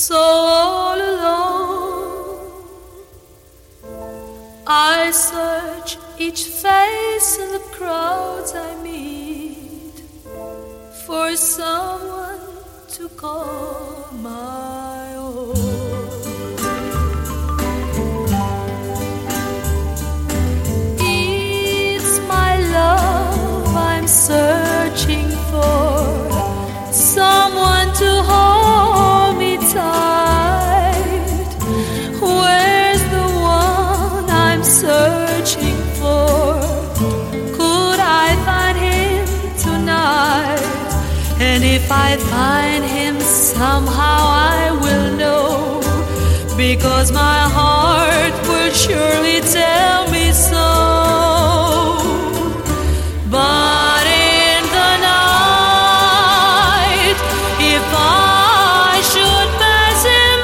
So all alone, I search each face in the crowds I meet for someone to call my own. It's my love I'm searching for, someone to hold me tight. Where's the one I'm searching for? Could I find him tonight? And if I find him, somehow I will know, because my heart will surely tell me so. But in the night, if I should pass him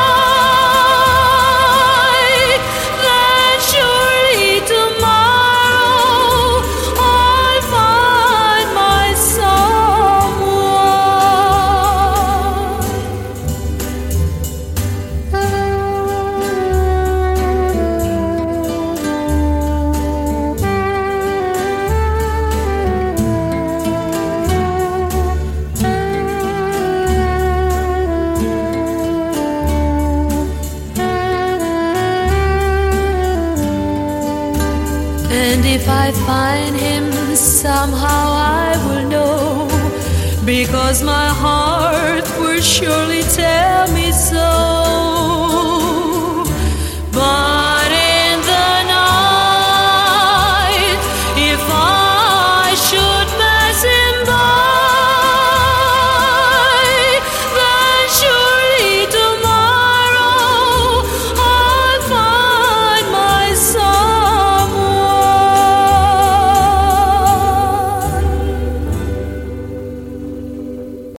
by, then surely tomorrow I'll find my And if I find him, somehow I will know, because my heart will surely tell me so. But